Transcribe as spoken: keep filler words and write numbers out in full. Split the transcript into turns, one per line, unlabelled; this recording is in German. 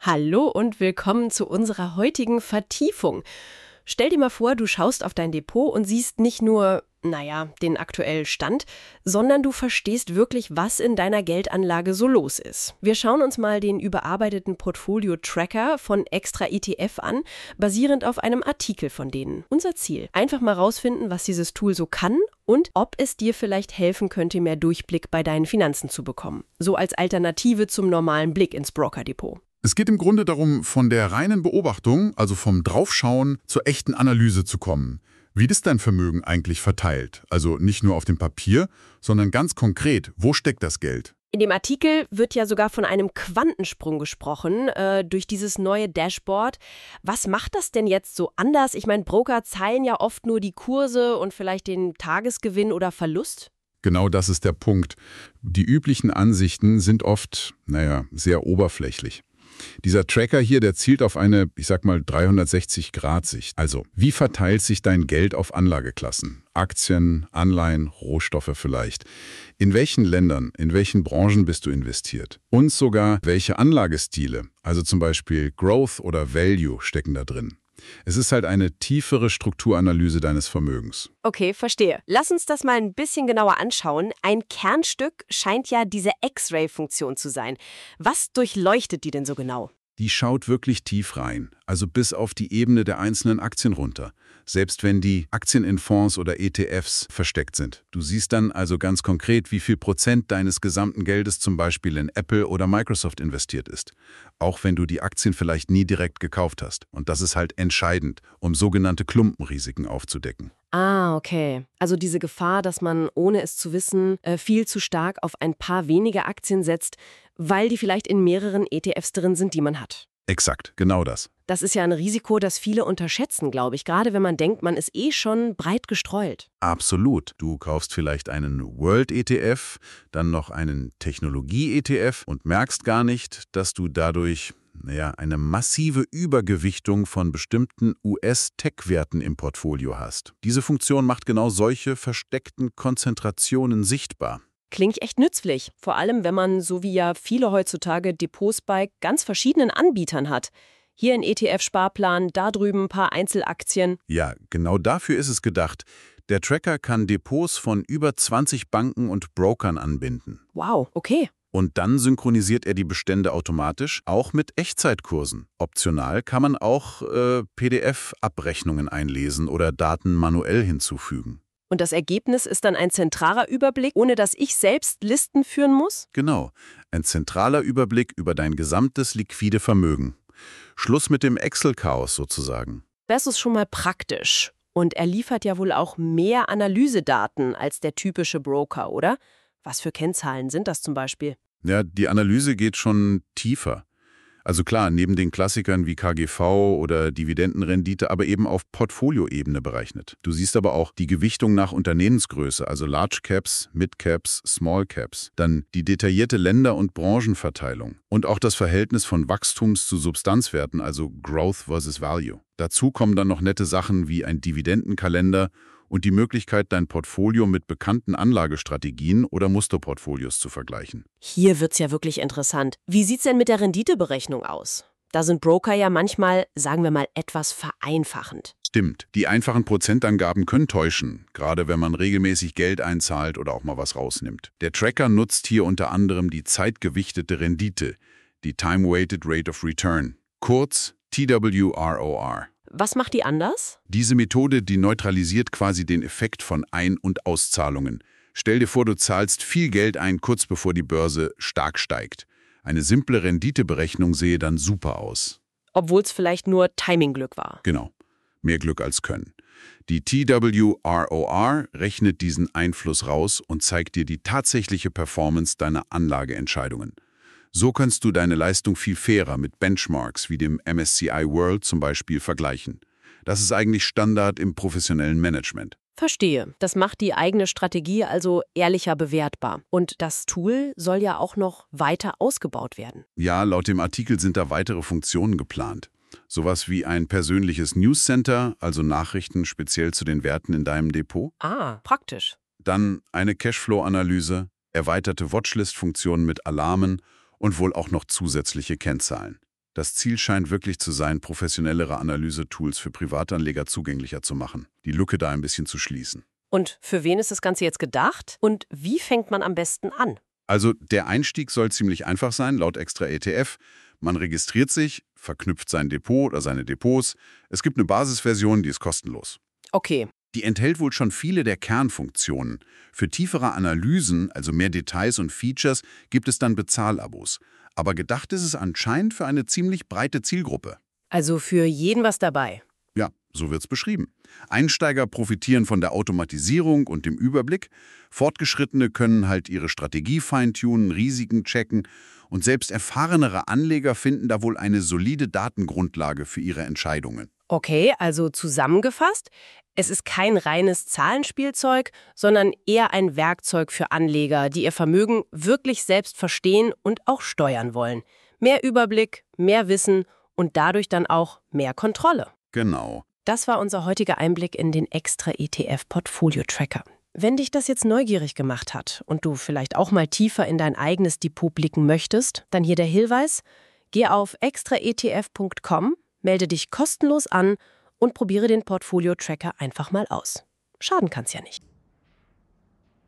Hallo und willkommen zu unserer heutigen Vertiefung. Stell dir mal vor, du schaust auf dein Depot und siehst nicht nur, naja, den aktuellen Stand, sondern du verstehst wirklich, was in deiner Geldanlage so los ist. Wir schauen uns mal den überarbeiteten Portfolio-Tracker von Extra E T F an, basierend auf einem Artikel von denen. Unser Ziel: einfach mal rausfinden, was dieses Tool so kann und ob es dir vielleicht helfen könnte, mehr Durchblick bei deinen Finanzen zu bekommen. So als Alternative zum normalen Blick ins Brokerdepot.
Es geht im Grunde darum, von der reinen Beobachtung, also vom Draufschauen, zur echten Analyse zu kommen. Wie ist dein Vermögen eigentlich verteilt? Also nicht nur auf dem Papier, sondern ganz konkret, wo steckt das Geld?
In dem Artikel wird ja sogar von einem Quantensprung gesprochen, äh, durch dieses neue Dashboard. Was macht das denn jetzt so anders? Ich meine, Broker zeigen ja oft nur die Kurse und vielleicht den Tagesgewinn oder Verlust.
Genau das ist der Punkt. Die üblichen Ansichten sind oft, naja, sehr oberflächlich. Dieser Tracker hier, der zielt auf eine, ich sag mal, dreihundertsechzig Grad Sicht. Also, wie verteilt sich dein Geld auf Anlageklassen? Aktien, Anleihen, Rohstoffe vielleicht. In welchen Ländern, in welchen Branchen bist du investiert? Und sogar, welche Anlagestile, also zum Beispiel Growth oder Value, stecken da drin? Es ist halt eine tiefere Strukturanalyse deines Vermögens.
Okay, verstehe. Lass uns das mal ein bisschen genauer anschauen. Ein Kernstück scheint ja diese X-Ray-Funktion zu sein. Was durchleuchtet die denn so genau?
Die schaut wirklich tief rein, also bis auf die Ebene der einzelnen Aktien runter. Selbst wenn die Aktien in Fonds oder E T Fs versteckt sind. Du siehst dann also ganz konkret, wie viel Prozent deines gesamten Geldes zum Beispiel in Apple oder Microsoft investiert ist. Auch wenn du die Aktien vielleicht nie direkt gekauft hast. Und das ist halt entscheidend, um sogenannte Klumpenrisiken aufzudecken.
Ah, okay. Also diese Gefahr, dass man, ohne es zu wissen, äh, viel zu stark auf ein paar wenige Aktien setzt, weil die vielleicht in mehreren E T Fs drin sind, die man hat.
Exakt, genau das.
Das ist ja ein Risiko, das viele unterschätzen, glaube ich, gerade wenn man denkt, man ist eh schon breit gestreut.
Absolut. Du kaufst vielleicht einen World-E T F, dann noch einen Technologie-E T F und merkst gar nicht, dass du dadurch naja, eine massive Übergewichtung von bestimmten U S-Tech-Werten im Portfolio hast. Diese Funktion macht genau solche versteckten Konzentrationen sichtbar.
Klingt echt nützlich, vor allem wenn man, so wie ja viele heutzutage, Depots bei ganz verschiedenen Anbietern hat. Hier ein E T F-Sparplan, da drüben ein paar Einzelaktien.
Ja, genau dafür ist es gedacht. Der Tracker kann Depots von über zwanzig Banken und Brokern anbinden.
Wow, okay.
Und dann synchronisiert er die Bestände automatisch, auch mit Echtzeitkursen. Optional kann man auch äh, P D F-Abrechnungen einlesen oder Daten manuell hinzufügen.
Und das Ergebnis ist dann ein zentraler Überblick, ohne dass ich selbst Listen führen muss?
Genau, ein zentraler Überblick über dein gesamtes liquide Vermögen. Schluss mit dem Excel-Chaos sozusagen.
Das ist schon mal praktisch. Und er liefert ja wohl auch mehr Analysedaten als der typische Broker, oder? Was für Kennzahlen sind das zum Beispiel?
Ja, die Analyse geht schon tiefer. Also klar, neben den Klassikern wie K G V oder Dividendenrendite, aber eben auf Portfolioebene berechnet. Du siehst aber auch die Gewichtung nach Unternehmensgröße, also Large Caps, Mid Caps, Small Caps. Dann die detaillierte Länder- und Branchenverteilung. Und auch das Verhältnis von Wachstums- zu Substanzwerten, also Growth versus Value. Dazu kommen dann noch nette Sachen wie ein Dividendenkalender und die Möglichkeit, dein Portfolio mit bekannten Anlagestrategien oder Musterportfolios zu vergleichen.
Hier wird's ja wirklich interessant. Wie sieht's denn mit der Renditeberechnung aus? Da sind Broker ja manchmal, sagen wir mal, etwas vereinfachend.
Stimmt, die einfachen Prozentangaben können täuschen, gerade wenn man regelmäßig Geld einzahlt oder auch mal was rausnimmt. Der Tracker nutzt hier unter anderem die zeitgewichtete Rendite, die Time-Weighted Rate of Return, kurz T W R O R.
Was macht die anders?
Diese Methode, die neutralisiert quasi den Effekt von Ein- und Auszahlungen. Stell dir vor, du zahlst viel Geld ein, kurz bevor die Börse stark steigt. Eine simple Renditeberechnung sehe dann super aus.
Obwohl es vielleicht nur Timingglück war.
Genau, mehr Glück als Können. Die T W R O R rechnet diesen Einfluss raus und zeigt dir die tatsächliche Performance deiner Anlageentscheidungen. So kannst du deine Leistung viel fairer mit Benchmarks wie dem M S C I World zum Beispiel vergleichen. Das ist eigentlich Standard im professionellen Management.
Verstehe. Das macht die eigene Strategie also ehrlicher bewertbar. Und das Tool soll ja auch noch weiter ausgebaut werden.
Ja, laut dem Artikel sind da weitere Funktionen geplant. Sowas wie ein persönliches Newscenter, also Nachrichten speziell zu den Werten in deinem Depot.
Ah, praktisch.
Dann eine Cashflow-Analyse, erweiterte Watchlist-Funktionen mit Alarmen und wohl auch noch zusätzliche Kennzahlen. Das Ziel scheint wirklich zu sein, professionellere Analysetools für Privatanleger zugänglicher zu machen, die Lücke da ein bisschen zu schließen.
Und für wen ist das Ganze jetzt gedacht? Und wie fängt man am besten an?
Also der Einstieg soll ziemlich einfach sein, laut Extra E T F. Man registriert sich, verknüpft sein Depot oder seine Depots. Es gibt eine Basisversion, die ist kostenlos.
Okay.
Die enthält wohl schon viele der Kernfunktionen. Für tiefere Analysen, also mehr Details und Features, gibt es dann Bezahlabos. Aber gedacht ist es anscheinend für eine ziemlich breite Zielgruppe.
Also für jeden was dabei.
Ja, so wird's beschrieben. Einsteiger profitieren von der Automatisierung und dem Überblick. Fortgeschrittene können halt ihre Strategie feintunen, Risiken checken. Und selbst erfahrenere Anleger finden da wohl eine solide Datengrundlage für ihre Entscheidungen.
Okay, also zusammengefasst, es ist kein reines Zahlenspielzeug, sondern eher ein Werkzeug für Anleger, die ihr Vermögen wirklich selbst verstehen und auch steuern wollen. Mehr Überblick, mehr Wissen und dadurch dann auch mehr Kontrolle.
Genau.
Das war unser heutiger Einblick in den Extra E T F-Portfolio-Tracker. Wenn dich das jetzt neugierig gemacht hat und du vielleicht auch mal tiefer in dein eigenes Depot blicken möchtest, dann hier der Hinweis: Geh auf extra e t f punkt com, melde dich kostenlos an und probiere den Portfolio-Tracker einfach mal aus. Schaden kann's ja nicht.